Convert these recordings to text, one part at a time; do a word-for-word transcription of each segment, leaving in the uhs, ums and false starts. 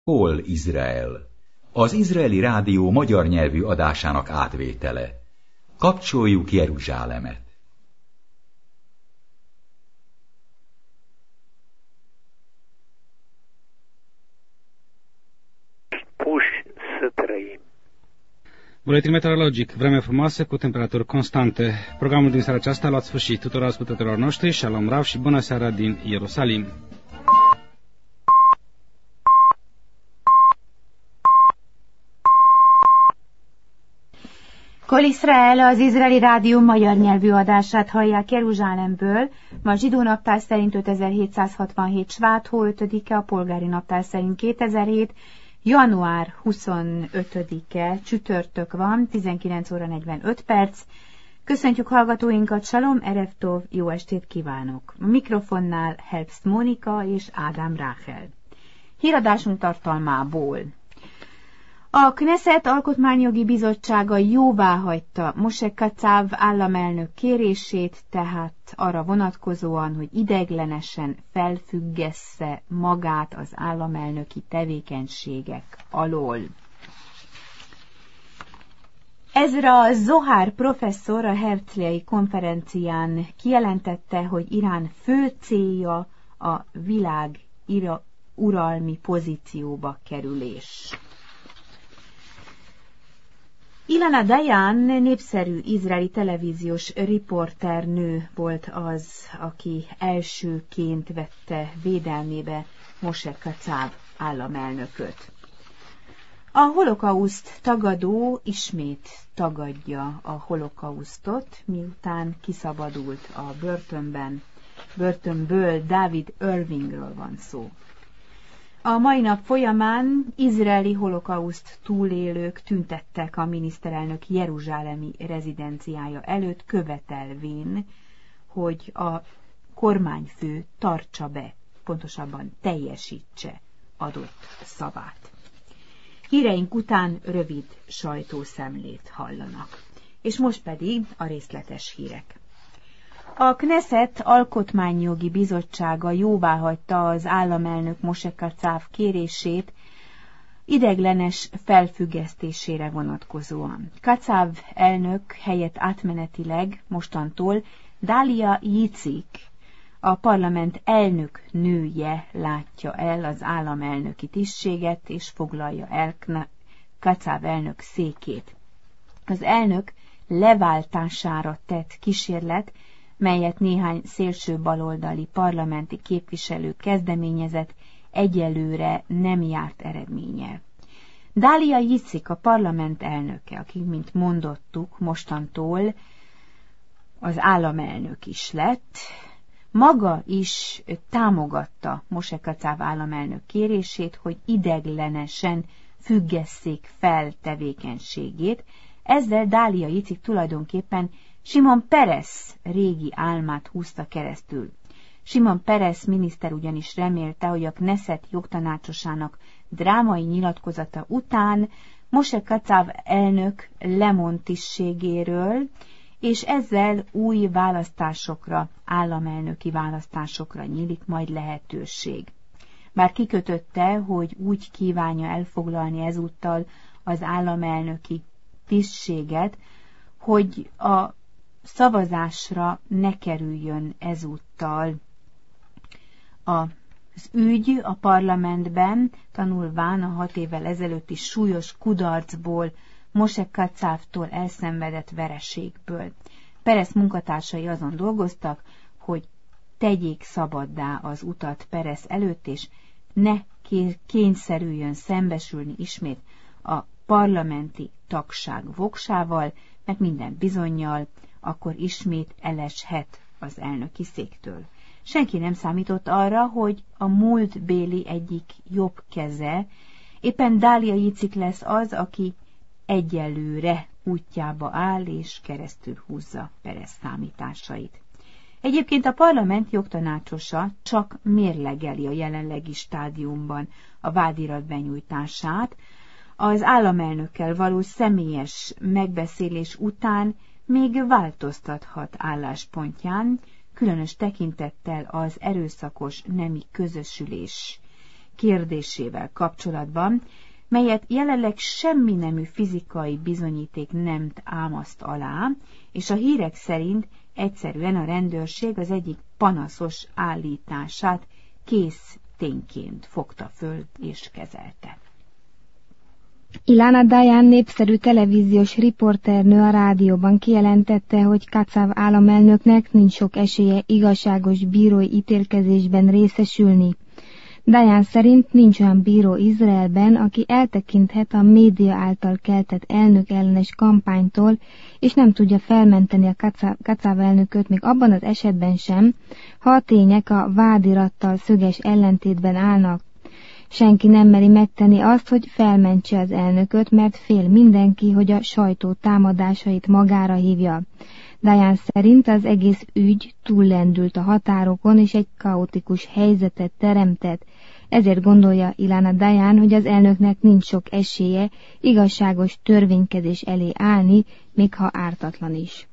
Hol Izrael? Az izraeli rádió magyar nyelvű adásának átvétele. Kapcsoljuk Jeruzsálemet. Buletin meteorologic, vreme frumoasă cu temperaturi constante. Programul din seara aceasta l-ați sfârșit tuturor ascultătorilor noștri. Shalom Rav și bună seara din Ierusalim. Kol Israel, az izraeli rádió magyar nyelvű adását hallják Jeruzsálemből. Ma a zsidó naptár szerint ötezer-hétszázhatvanhét svát-hó ötödike, a polgári naptár szerint kétezer-hét január huszonötödike, csütörtök van, tizenkilenc óra negyvenöt perc. Köszöntjük hallgatóinkat, Shalom, Erev Tov, jó estét kívánok! A mikrofonnál Herbst Mónika és Ádám Ráhel. Híradásunk tartalmából. A Knesset Alkotmányjogi Bizottsága jóváhagyta Moshe Katsav államelnök kérését, tehát arra vonatkozóan, hogy ideiglenesen felfüggessze magát az államelnöki tevékenységek alól. Ezra Zohar professzor a Herzliai konferencián kijelentette, hogy Irán fő célja a világ uralmi pozícióba kerülés. Ilana Dayan, népszerű izraeli televíziós riporternő volt az, aki elsőként vette védelmébe Moshe Katsav államelnököt. A holokauszt tagadó ismét tagadja a holokausztot, miután kiszabadult a börtönben. Börtönből David Irvingről van szó. A mai nap folyamán izraeli holokauszt túlélők tüntettek a miniszterelnök jeruzsálemi rezidenciája előtt, követelvén, hogy a kormányfő tartsa be, pontosabban teljesítse adott szavát. Híreink után rövid sajtószemlét hallanak. És most pedig a részletes hírek. A Knesset Alkotmányjogi Bizottsága jóváhagyta az államelnök Moshe Katsav kérését ideiglenes felfüggesztésére vonatkozóan. Katsav elnök helyett átmenetileg mostantól Dalia Yitzik, a parlament elnök nője látja el az államelnöki tisztséget és foglalja el Katsav elnök székét. Az elnök leváltására tett kísérlet, melyet néhány szélső baloldali parlamenti képviselő kezdeményezett, egyelőre nem járt eredménnyel. Dalia Yitzik, a parlament elnöke, aki, mint mondottuk, mostantól az államelnök is lett, maga is támogatta Moshe Katsav államelnök kérését, hogy ideiglenesen függesszék fel tevékenységét. Ezzel Dalia Yitzik tulajdonképpen Simon Peres régi álmát húzta keresztül. Simon Peres miniszter ugyanis remélte, hogy a Knesset jogtanácsosának drámai nyilatkozata után Moshe Katsav elnök lemond tisztségéről, és ezzel új választásokra, államelnöki választásokra nyílik majd lehetőség. Bár kikötötte, hogy úgy kívánja elfoglalni ezúttal az államelnöki tisztséget, hogy a szavazásra ne kerüljön ezúttal az ügy a parlamentben, tanulván a hat évvel ezelőtti súlyos kudarcból, Moshe Katsavtól elszenvedett vereségből. Peres munkatársai azon dolgoztak, hogy tegyék szabaddá az utat Peres előtt, és ne kényszerüljön szembesülni ismét a parlamenti tagság voksával, mert minden bizonnyal akkor ismét eleshet az elnöki széktől. Senki nem számított arra, hogy a múltbéli egyik jobb keze, éppen Dalia Yitzik lesz az, aki egyelőre útjába áll és keresztül húzza Peres számításait. Egyébként a parlament jogtanácsosa csak mérlegeli a jelenlegi stádiumban a vádirat benyújtását, az államelnökkel való személyes megbeszélés után még változtathat álláspontján, különös tekintettel az erőszakos nemi közösülés kérdésével kapcsolatban, melyet jelenleg semmi nemű fizikai bizonyíték nem támaszt alá, és a hírek szerint egyszerűen a rendőrség az egyik panaszos állítását kész tényként fogta föl és kezelte. Ilana Dayan népszerű televíziós riporternő a rádióban kijelentette, hogy Kacav államelnöknek nincs sok esélye igazságos bírói ítélkezésben részesülni. Dayan szerint nincs olyan bíró Izraelben, aki eltekinthet a média által keltett elnök ellenes kampánytól, és nem tudja felmenteni a Kacav elnököt még abban az esetben sem, ha a tények a vádirattal szöges ellentétben állnak. Senki nem meri megtenni azt, hogy felmentse az elnököt, mert fél mindenki, hogy a sajtó támadásait magára hívja. Dayan szerint az egész ügy túllendült a határokon, és egy kaotikus helyzetet teremtett. Ezért gondolja Ilana Dayan, hogy az elnöknek nincs sok esélye igazságos törvénykezés elé állni, még ha ártatlan is.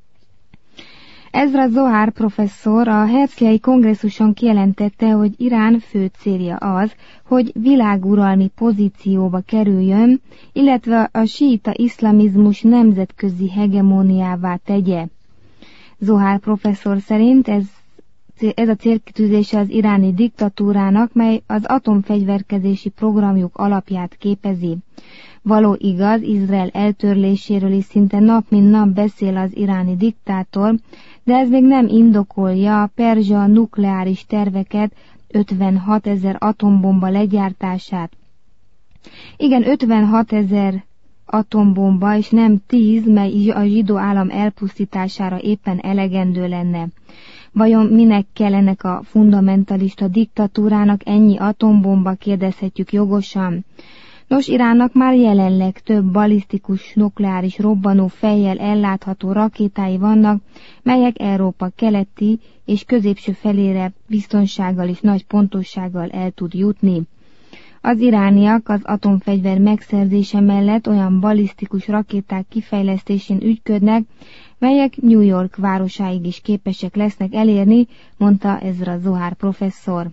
Ezra Zohar professzor a Herzlii kongresszuson kijelentette, hogy Irán fő célja az, hogy világuralmi pozícióba kerüljön, illetve a síita iszlamizmus nemzetközi hegemóniává tegye. Zohar professzor szerint ez, ez a célkitűzése az iráni diktatúrának, mely az atomfegyverkezési programjuk alapját képezi. Való igaz, Izrael eltörléséről is szinte nap mint nap beszél az iráni diktátor, de ez még nem indokolja a perzsa nukleáris terveket, ötvenhat ezer atombomba legyártását. Igen, ötvenhat ezer atombomba, és nem tíz, mely a zsidó állam elpusztítására éppen elegendő lenne. Vajon minek kell ennek a fundamentalista diktatúrának ennyi atombomba, kérdezhetjük jogosan. Nos, Iránnak már jelenleg több balisztikus nukleáris robbanó fejjel ellátható rakétái vannak, melyek Európa keleti és középső felére biztonsággal és nagy pontossággal el tud jutni. Az irániak az atomfegyver megszerzése mellett olyan balisztikus rakéták kifejlesztésén ügyködnek, melyek New York városáig is képesek lesznek elérni, mondta Ezra Zohar professzor.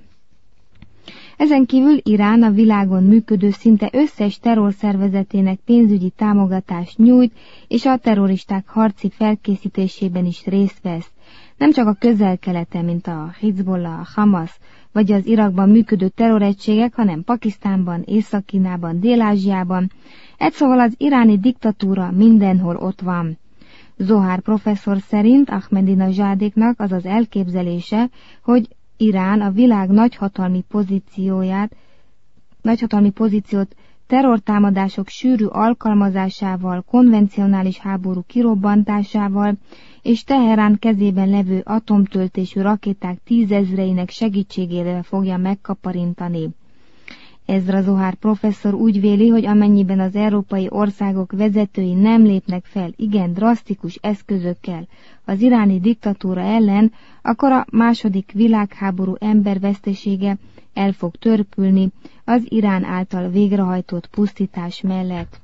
Ezen kívül Irán a világon működő szinte összes terrorszervezetének pénzügyi támogatást nyújt, és a terroristák harci felkészítésében is részt vesz. Nem csak a Közel-Keleten, mint a Hizbollah, a Hamas, vagy az Irakban működő terroregységek, hanem Pakisztánban, Észak-Kínában, Dél-Ázsiában. Egy szóval az iráni diktatúra mindenhol ott van. Zohar professzor szerint Ahmadinejadéknak az az elképzelése, hogy Irán a világ nagyhatalmi pozícióját, nagyhatalmi pozíciót terrortámadások sűrű alkalmazásával, konvencionális háború kirobbantásával és Teherán kezében levő atomtöltésű rakéták tízezreinek segítségével fogja megkaparintani. Ezra Zohar professzor úgy véli, hogy amennyiben az európai országok vezetői nem lépnek fel igen drasztikus eszközökkel az iráni diktatúra ellen, akkor a második világháború embervesztesége el fog törpülni az Irán által végrehajtott pusztítás mellett.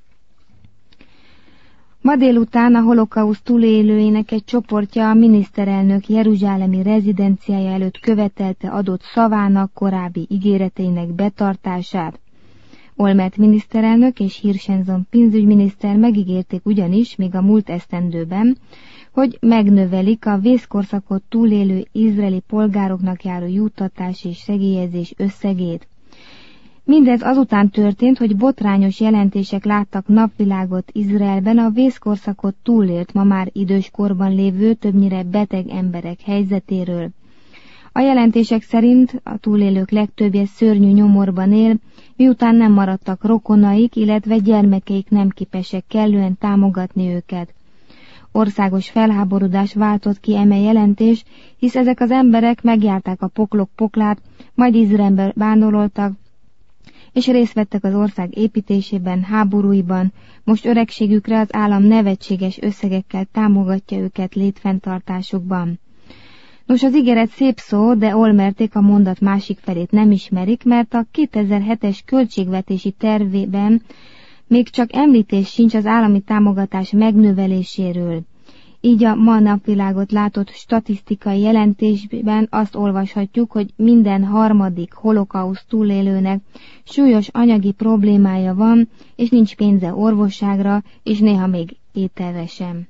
Ma délután a holokauszt túlélőinek egy csoportja a miniszterelnök jeruzsálemi rezidenciája előtt követelte adott szavának korábbi ígéreteinek betartását. Olmert miniszterelnök és Hirshenzon pénzügyminiszter megígérték ugyanis még a múlt esztendőben, hogy megnövelik a vészkorszakot túlélő izraeli polgároknak járó juttatás és segélyezés összegét. Mindez azután történt, hogy botrányos jelentések láttak napvilágot Izraelben a vészkorszakot túlélt, ma már időskorban lévő, többnyire beteg emberek helyzetéről. A jelentések szerint a túlélők legtöbbje szörnyű nyomorban él, miután nem maradtak rokonaik, illetve gyermekeik nem képesek kellően támogatni őket. Országos felháborodás váltott ki eme jelentés, hisz ezek az emberek megjárták a poklok poklát, majd Izraelbe vándoroltak, és részt vettek az ország építésében, háborúiban, most öregségükre az állam nevetséges összegekkel támogatja őket létfenntartásukban. Nos, az ígéret szép szó, de Olmerték a mondat másik felét nem ismerik, mert a kétezer-hetes költségvetési tervében még csak említés sincs az állami támogatás megnöveléséről. Így a ma napvilágot látott statisztikai jelentésben azt olvashatjuk, hogy minden harmadik holokauszt túlélőnek súlyos anyagi problémája van, és nincs pénze orvosságra, és néha még ételre sem.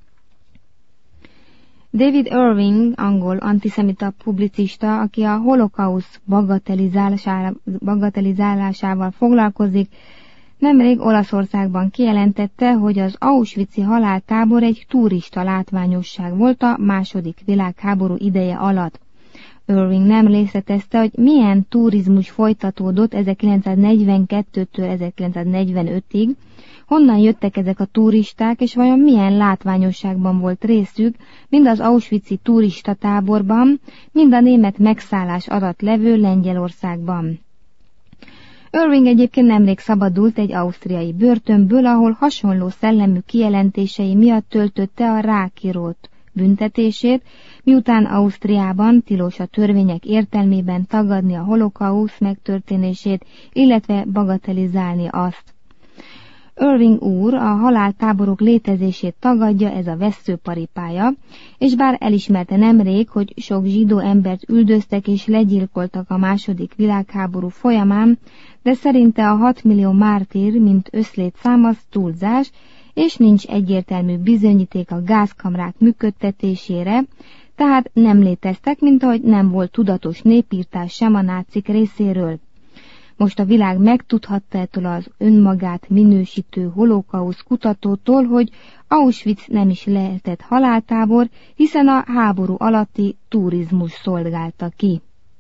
David Irving, angol antiszemita publicista, aki a holokausz bagatelizálásával foglalkozik, nemrég Olaszországban kijelentette, hogy az auschwitzi haláltábor egy turista látványosság volt a második világháború ideje alatt. Irving nem részletezte, hogy milyen turizmus folytatódott ezerkilencszáznegyvenkettőtől ezerkilencszáznegyvenötig, honnan jöttek ezek a turisták, és vajon milyen látványosságban volt részük, mind az auschwitzi turistatáborban, mind a német megszállás alatt levő Lengyelországban. Irving egyébként nemrég szabadult egy ausztriai börtönből, ahol hasonló szellemű kijelentései miatt töltötte a rákirót büntetését, miután Ausztriában tilos a törvények értelmében tagadni a holokausz megtörténését, illetve bagatelizálni azt. Irving úr a haláltáborok létezését tagadja, ez a vesszőparipája, és bár elismerte nemrég, hogy sok zsidó embert üldöztek és legyilkoltak a második világháború folyamán, de szerinte a hat millió mártír, mint összlétszám, az túlzás, és nincs egyértelmű bizonyíték a gázkamrák működtetésére, tehát nem léteztek, mint ahogy nem volt tudatos népírtás sem a nácik részéről. Most a világ megtudhatta ettől az önmagát minősítő holokausz kutatótól, hogy Auschwitz nem is lehetett haláltábor, hiszen a háború alatti turizmus szolgálta ki.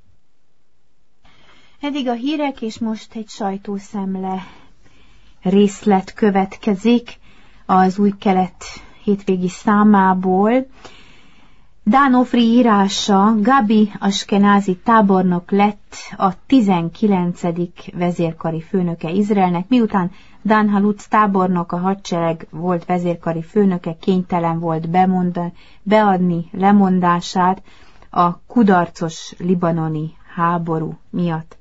Eddig a hírek, és most egy sajtószemle részlet következik az Új Kelet hétvégi számából. Dan Ofri írása: Gabi Ashkenazi tábornok lett a tizenkilencedik vezérkari főnöke Izraelnek, miután Dan Halutz tábornok, a hadsereg volt vezérkari főnöke, kénytelen volt bemondani, beadni lemondását a kudarcos libanoni háború miatt.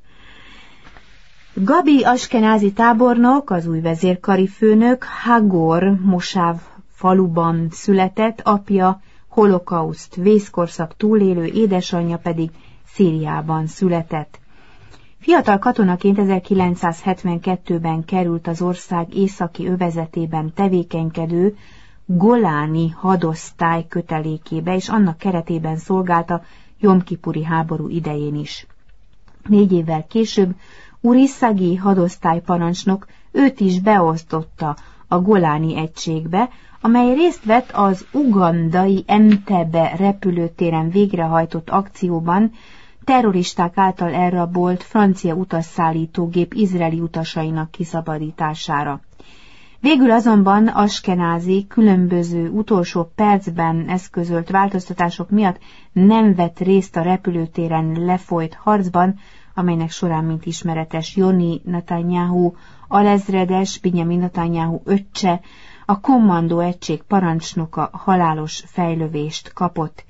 Gabi Ashkenazi tábornok, az új vezérkari főnök Hagor Mosáv faluban született, apja holokauszt vészkorszak túlélő, édesanyja pedig Szíriában született. Fiatal katonaként ezerkilencszázhetvenkettőben került az ország északi övezetében tevékenykedő Goláni hadosztály kötelékébe, és annak keretében szolgálta Jom-kipuri háború idején is. Négy évvel később Uri Szagi hadosztályparancsnok őt is beosztotta a Goláni egységbe, amely részt vett az ugandai Entebbe repülőtéren végrehajtott akcióban terroristák által elrabolt francia utasszállítógép izraeli utasainak kiszabadítására. Végül azonban Ashkenazi különböző utolsó percben eszközölt változtatások miatt nem vett részt a repülőtéren lefolyt harcban, amelynek során, mint ismeretes, Yoni Netanyahu alezredes, Binyamin Netanyahu öccse, a kommandó egység parancsnoka halálos fejlövést kapott.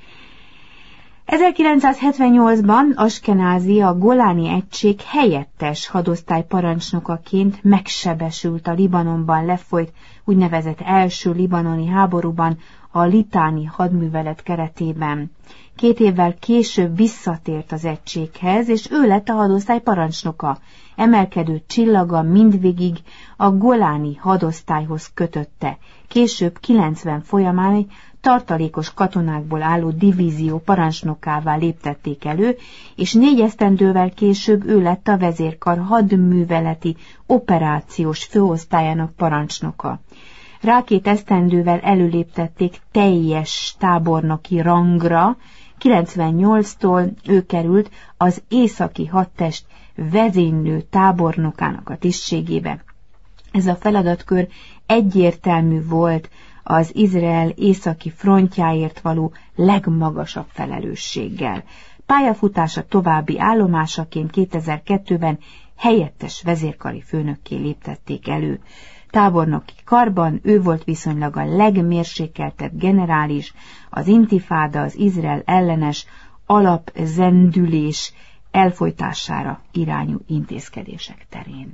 ezerkilencszázhetvennyolcban Ashkenazi a Goláni egység helyettes hadosztály parancsnokaként megsebesült a Libanonban lefolyt úgynevezett első libanoni háborúban a litáni hadművelet keretében. Két évvel később visszatért az egységhez, és ő lett a hadosztály parancsnoka. Emelkedő csillaga mindvégig a Goláni hadosztályhoz kötötte. Később kilencven folyamán egy tartalékos katonákból álló divízió parancsnokává léptették elő, és négy esztendővel később ő lett a vezérkar hadműveleti operációs főosztályának parancsnoka. Rá két esztendővel előléptették teljes tábornoki rangra, kilencvennyolctól ő került az északi hadtest vezénylő tábornokának a tisztségébe. Ez a feladatkör egyértelmű volt az Izrael északi frontjáért való legmagasabb felelősséggel. Pályafutása további állomásaként kétezer-kettőben helyettes vezérkari főnökké léptették elő. Tábornoki karban ő volt viszonylag a legmérsékeltebb generális az intifáda, az Izrael ellenes alapzendülés elfolytására irányú intézkedések terén.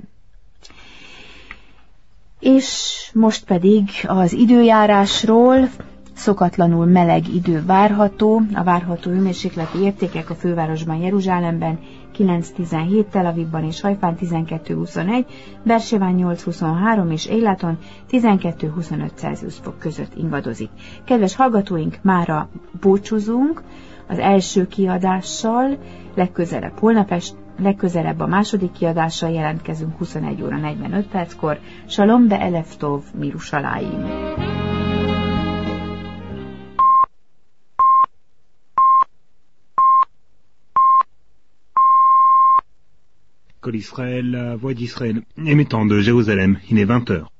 És most pedig az időjárásról Szokatlanul meleg idő várható, a várható hőmérsékleti értékek a fővárosban, Jeruzsálemben kilenc tizenhét, Tel Avivban és Hajfán tizenkettő huszonegy, Berseván nyolc huszonhárom és Élaton tizenkettő huszonöt Celsius fok között ingadozik. Kedves hallgatóink, mára búcsúzunk az első kiadással, legközelebb holnap est, legközelebb a második kiadással jelentkezünk huszonegy óra negyvenöt perckor. Shalom be'elev tov Mirushalayim. Col Israël, la voix d'Israël, émettant de Jérusalem, il est vingt heures.